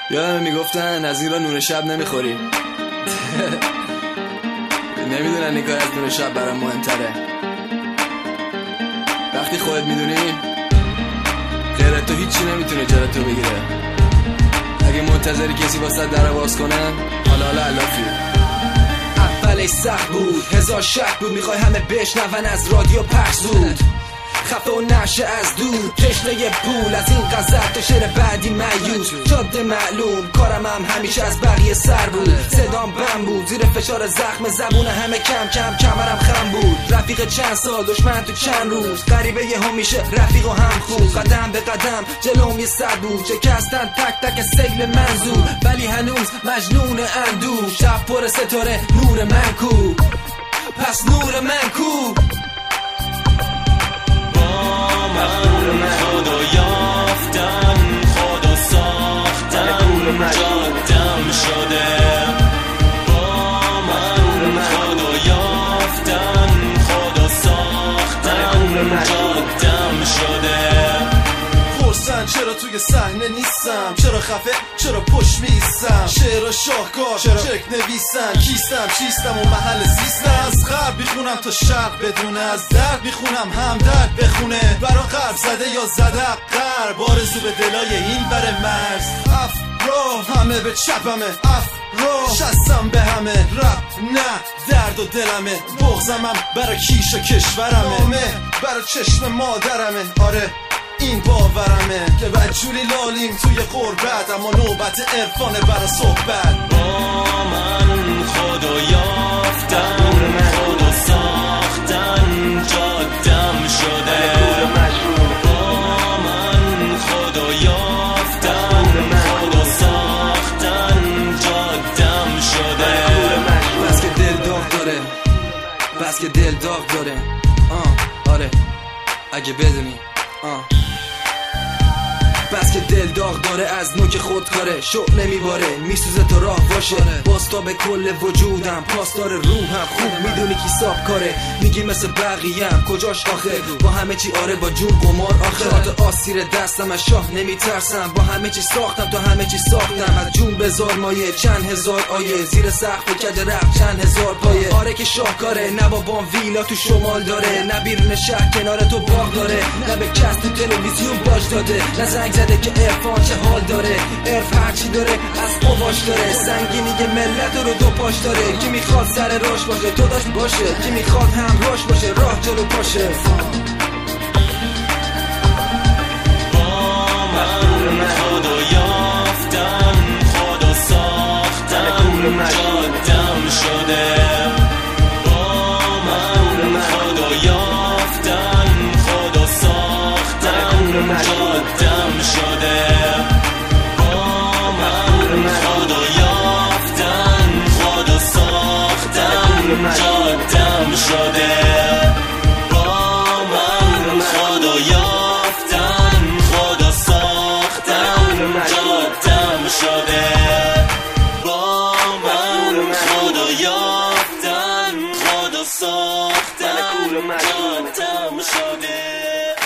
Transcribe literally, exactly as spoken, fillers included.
یادم میگفتن از این را نور شب نمیخوریم. نمیدونن نگاه از نور شب برام مهمتره. وقتی خودت میدونی غیر تو هیچی نمیتونه جلوی تو بگیره. اگه منتظری کسی واسه در باز کنه، حالا حالا علافی. اولش سخت بود، هزار شک بود، میخوای همه بشنون از رادیو پخش زود، خفه و نشه از دور، تشنه پول از این غزل تا شعر بعدی مایوس، جاده معلوم کارم هم همیشه از بقیه سر بود، صدام بم بود زیر فشار زخم زبون همه، کم کم کمرم خم بود، رفیق چند سال دشمن تو چند روز، غریبه یه هم میشه رفیق و هم خوب، قدم به قدم جلوم یه صد بود، شکستن تک تک سیل منظور، ولی هنوز مجنون اندوه، شب پر ستاره نور من کو، پس نور من کو، خدا یافتن خدا ساختن جادم شده، با من خدا یافتن خدا ساختن جادم شده. پرسن چرا توی صحنه نیستم، چرا خفه چرا پشت میستم، شعر شاهکار چرا چک نویسن، کیستم چیستم و محل زیستم، از غرب میخونم تا شرق بدونه، از درد میخونم هم درد بخونه، برا غرب زده یا زده غرب، آرزو به دلای این بر مرز، افرا همه به چپمه، افرا شستم به همه، رب نه درد و دلمه، بغزمم برا کیش و کشورمه، برا چشم مادرمه، آره این باورمه که بدجوری لالیم توی قربت، اما نوبت عرفانه برا صحبت. با من خدا یافتن خدا ساختن جادم شده، با من خدا یافتن خدا ساختن جادم شده. بس که دل داغ داره، بس که دل داغ داره، آه آره اگه بدونی، آه بس که دل داغ داره، از نوک خودکاره، شعله میباره میسوزه تا راه باشه، باستا به کل وجودم، پاسدار روحم، خوب میدونی کی ساب کاره، میگی مثل بقیه‌ام کجاش آخه، با همه چی آره با جون قمار آخه، هات آسیر دستم از شاه نمیترسم، با همه چی ساختم تا همه چی ساختم، از جون بزار مایه چند هزار آیه، زیر سقف کج رفت چند هزار پایه، آره که شاهکاره، نه بابام ویلا تو شمال داره، نه بیرون شهر کنار تو باغ داره، نه به کس تو تلویزیون باج داده، نه زنگ زده که عرفان چه حال داره، عرف هرچی داره از قواش داره، سنگینی که ملت رو دو پاش داره، کی میخواد سر راش باشه تو داشت باشه، کی میخواد هم راش باشه راه جلو پاشه. با من خدا یافتن خدا ساختن جادم شده، با من خدا یافتن خدا ساختن جادم شده، با من خدا یافتن خدا ساختن جادم شده، با من خدا یافتن خدا ساختن جادم شده، با من خدا یافتن خدا ساختن جادم شده.